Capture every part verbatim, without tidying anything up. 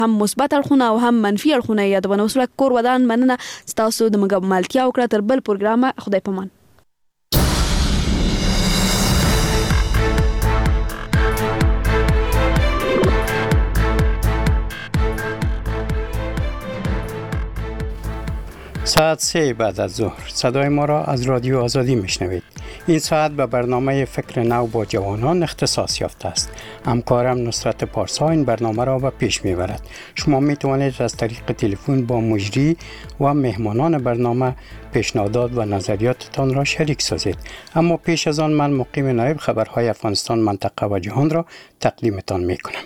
هم مثبت اړخونه او هم منفي اړخونه یادونه. وسله کور ودان مننه ستاسو د ملتیا وکړه. تر بل پروګرام خدای پامان. ساعت سه بعد از ظهر صدای ما را از رادیو آزادی میشنوید. این ساعت به برنامه فکر نو با جوانان اختصاص یافته است. همکارم نصرت پارسا این برنامه را به پیش میبرد. شما میتوانید از طریق تلفن با مجری و مهمانان برنامه پیشنهادات و نظریاتتان را شریک سازید. اما پیش از آن من مقیم نایب خبرهای افغانستان، منطقه و جهان را تقدیمتان میکنم.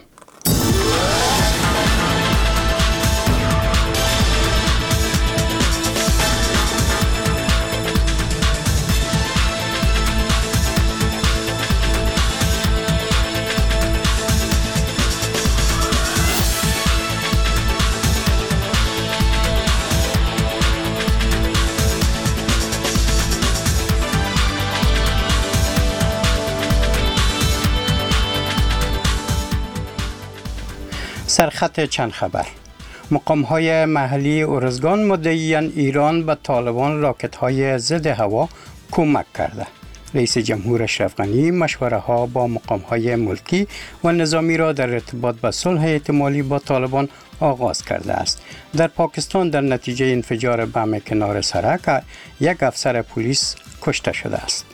سرخط چند خبر. مقام‌های محلی ارزگان مدعیان ایران به طالبان راکت‌های ضد هوا کمک کرده. رئیس جمهور اشرف غنی مشوره‌ها با مقام‌های ملکی و نظامی را در ارتباط به صلح احتمالی با طالبان آغاز کرده است. در پاکستان در نتیجه انفجار بم کنار سرک یک افسر پلیس کشته شده است.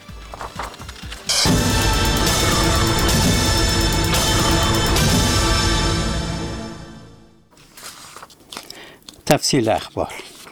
تفصیل اخبار.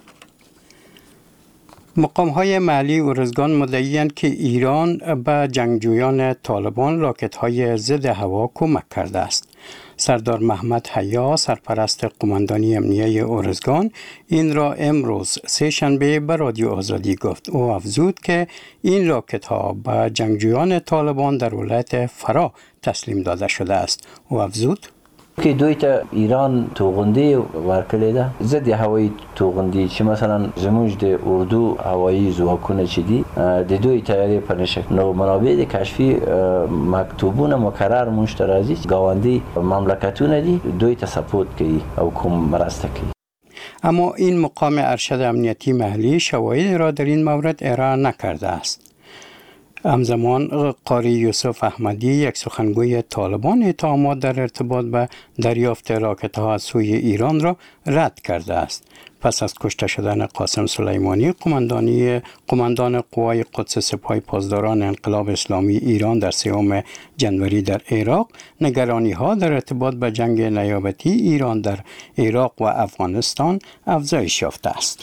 مقام‌های محلی ارزگان مدعی‌اند که ایران به جنگجویان طالبان راکت‌های ضد هوا کمک کرده است. سردار محمد حیا سرپرست قماندانی امنیه ارزگان این را امروز سه شنبه به رادیو آزادی گفت. او افزود که این راکت‌ها به جنگجویان طالبان در ولایت فرا تسلیم داده شده است. او افزود که دوی ته ایران توغندی ورکړی ده ضد هوایی توغندی چې مثلا زموږ د اردو هوایی ځواکونه چې دي د دوی تیاری په نشه نو منابع د کشفي مکتوبونه مکرر مونږ ته راځي گاونډي مملکتونه دي دوی ته سپورت کوي او کوم مرسته کوي. اما این مقام ارشد امنیتی محلی شواهد را در این مورد ارائه نکرده است. همزمان قاری یوسف احمدی یک سخنگوی طالبان اتهامات در ارتباط به دریافت راکت‌ها از سوی ایران را رد کرده است. پس از کشته شدن قاسم سلیمانی قماندانی قماندان قوای قدس سپاه پاسداران انقلاب اسلامی ایران در سوم جنوری در عراق، نگرانی‌ها در ارتباط به جنگ نیابتی ایران در عراق و افغانستان افزایش یافته است.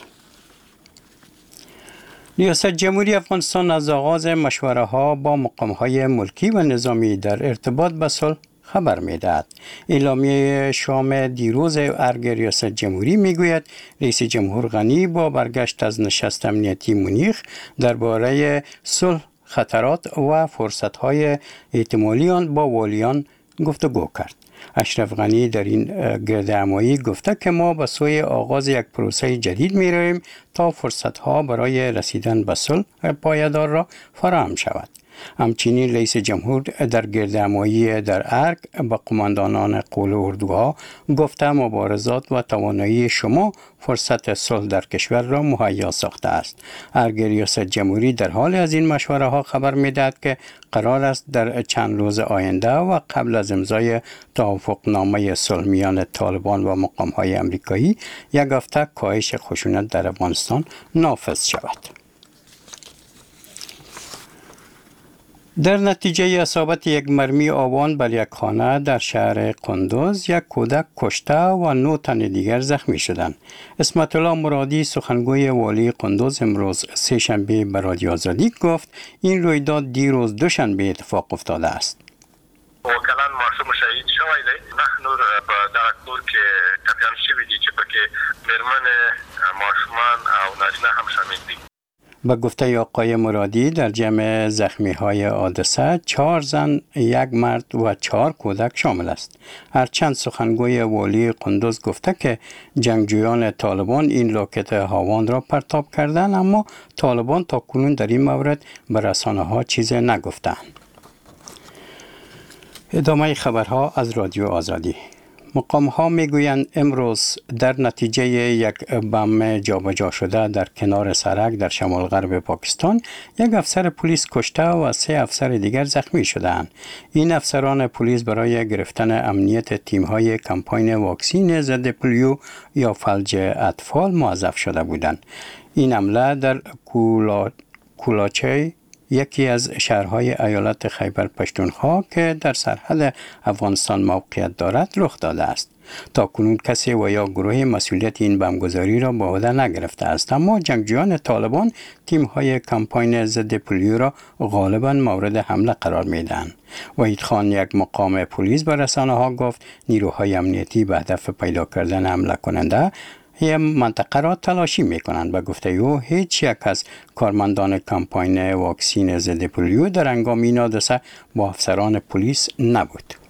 ریاست جمهوری افغانستان از آغاز مشوره‌ها با مقام‌های ملکی و نظامی در ارتباط به صلح خبر می‌دهد. اعلامیه شام دیروز ارگ ریاست جمهوری می‌گوید رئیس جمهور غنی با برگشت از نشست امنیتی مونیخ درباره صلح، خطرات و فرصت‌های احتمالی آن با والیان گفتگو کرد. اشرف غنی در این گردهمایی گفته که ما به سوی آغاز یک پروسه جدید می رویم تا فرصتها برای رسیدن به صلح پایدار را فراهم شود. همچنین رئیس جمهور در گردهمایی در ارگ به قماندانان قول اردوها گفته مبارزات و توانایی شما فرصت صلح در کشور را مهیا ساخته است. ارگ ریاست جمهوری در حال از این مشوره ها خبر می‌دهد که قرار است در چند روز آینده و قبل از امضای توافقنامه صلح میان طالبان و مقام‌های آمریکایی یک هفته کاهش خشونت در افغانستان نافذ شود. در نتیجه اصابت یک مرمی آوان بر یک خانه در شهر قندوز یک کودک کشته و نه تن دیگر زخمی شدند. اسمت الله مرادی سخنگوی والی قندوز امروز سه شنبه به رادیو آزادی گفت این رویداد دیروز دوشنبه اتفاق افتاده است. وکلان معصوم شهید شوی دی نه نور په دغه کور کې ټپیان شوي دي چې پکې مېرمنې ماشومان او نارینه هم شامل دي. به گفته آقای مرادی در جمع زخمی های حادثه چهار زن، یک مرد و چهار کودک شامل است. هرچند سخنگوی والی قندوز گفته که جنگجویان طالبان این راکت هاوان را پرتاب کردند، اما طالبان تا کنون در این مورد به رسانه ها چیز نگفتند. ادامه خبرها از رادیو آزادی. مقام ها می گویند امروز در نتیجه یک بم جابجا شده در کنار سرک در شمال غرب پاکستان یک افسر پلیس کشته و سه افسر دیگر زخمی شدند. این افسران پلیس برای گرفتن امنیت تیم های کمپاین واکسین ضد پولیو یا فلج اطفال موظف شده بودند. این حمله در کولا... کولاچه یکی از شهرهای ایالت خیبر پشتونخوا که در سرحد افغانستان موقعیت دارد رخ داده است. تا کنون کسی و یا گروه مسئولیت این بمبگذاری را به عهده نگرفته است، اما جنگجویان طالبان تیم‌های کمپاین ضد پولیو را غالباً مورد حمله قرار میدهند. وحید خان، یک مقام پلیس، به رسانه‌ها گفت نیروهای امنیتی به هدف پیدا کردن حمله کننده یه منطقه را تلاشی می کنند. به گفته او هیچ یک از کارمندان کمپاین واکسین ضد پولیو در هنگام این حادثه با افسران پلیس نبود.